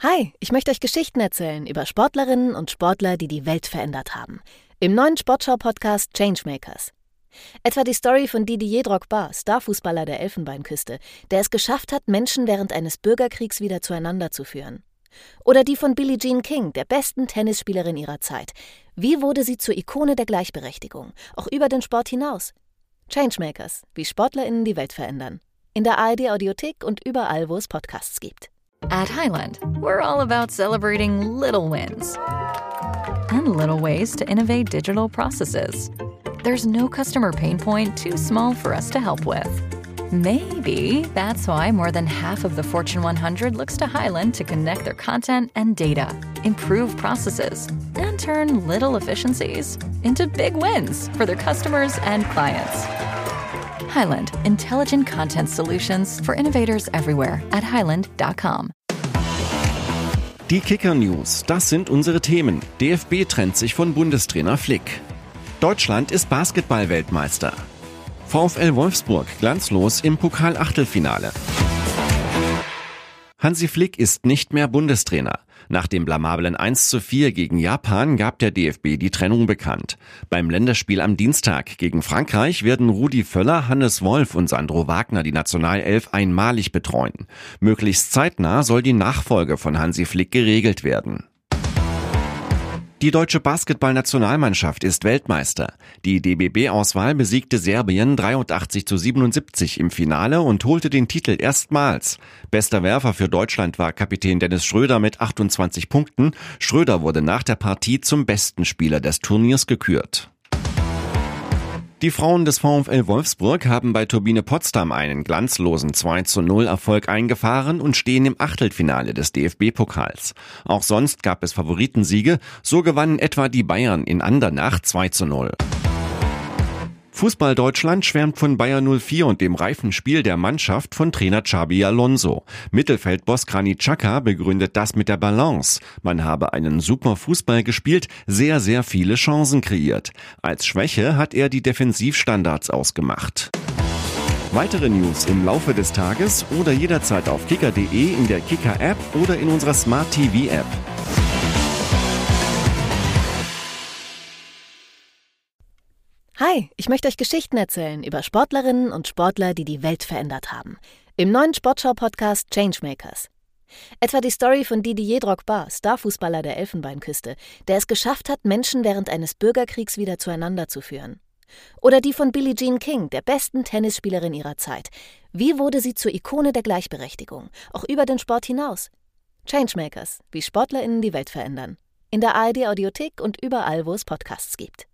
Hi, ich möchte euch Geschichten erzählen über Sportlerinnen und Sportler, die die Welt verändert haben. Im neuen Sportschau-Podcast Changemakers. Etwa die Story von Didier Drogba, Starfußballer der Elfenbeinküste, der es geschafft hat, Menschen während eines Bürgerkriegs wieder zueinander zu führen. Oder die von Billie Jean King, der besten Tennisspielerin ihrer Zeit. Wie wurde sie zur Ikone der Gleichberechtigung, auch über den Sport hinaus? Changemakers, wie SportlerInnen die Welt verändern. In der ARD-Audiothek und überall, wo es Podcasts gibt. At Highland, we're all about celebrating little wins and little ways to innovate digital processes. There's no customer pain point too small for us to help with. Maybe that's why more than half of the Fortune 100 looks to Highland to connect their content and data, improve processes, and turn little efficiencies into big wins for their customers and clients. Highland, intelligent content solutions for innovators everywhere at highland.com. Die Kicker-News, das sind unsere Themen. DFB trennt sich von Bundestrainer Flick. Deutschland ist Basketball-Weltmeister. VfL Wolfsburg glanzlos im Pokal-Achtelfinale. Hansi Flick ist nicht mehr Bundestrainer. Nach dem blamablen 1:4 gegen Japan gab der DFB die Trennung bekannt. Beim Länderspiel am Dienstag gegen Frankreich werden Rudi Völler, Hannes Wolf und Sandro Wagner die Nationalelf einmalig betreuen. Möglichst zeitnah soll die Nachfolge von Hansi Flick geregelt werden. Die deutsche Basketball-Nationalmannschaft ist Weltmeister. Die DBB-Auswahl besiegte Serbien 83:77 im Finale und holte den Titel erstmals. Bester Werfer für Deutschland war Kapitän Dennis Schröder mit 28 Punkten. Schröder wurde nach der Partie zum besten Spieler des Turniers gekürt. Die Frauen des VfL Wolfsburg haben bei Turbine Potsdam einen glanzlosen 2:0 Erfolg eingefahren und stehen im Achtelfinale des DFB-Pokals. Auch sonst gab es Favoritensiege, so gewannen etwa die Bayern in Andernach 2:0. Fußball Deutschland schwärmt von Bayer 04 und dem reifen Spiel der Mannschaft von Trainer Xabi Alonso. Mittelfeldboss Granit Xhaka begründet das mit der Balance. Man habe einen super Fußball gespielt, sehr, sehr viele Chancen kreiert. Als Schwäche hat er die Defensivstandards ausgemacht. Weitere News im Laufe des Tages oder jederzeit auf kicker.de, in der Kicker-App oder in unserer Smart-TV-App. Hi, ich möchte euch Geschichten erzählen über Sportlerinnen und Sportler, die die Welt verändert haben. Im neuen Sportschau-Podcast Changemakers. Etwa die Story von Didier Drogba, Starfußballer der Elfenbeinküste, der es geschafft hat, Menschen während eines Bürgerkriegs wieder zueinander zu führen. Oder die von Billie Jean King, der besten Tennisspielerin ihrer Zeit. Wie wurde sie zur Ikone der Gleichberechtigung, auch über den Sport hinaus? Changemakers, wie SportlerInnen die Welt verändern. In der ARD-Audiothek und überall, wo es Podcasts gibt.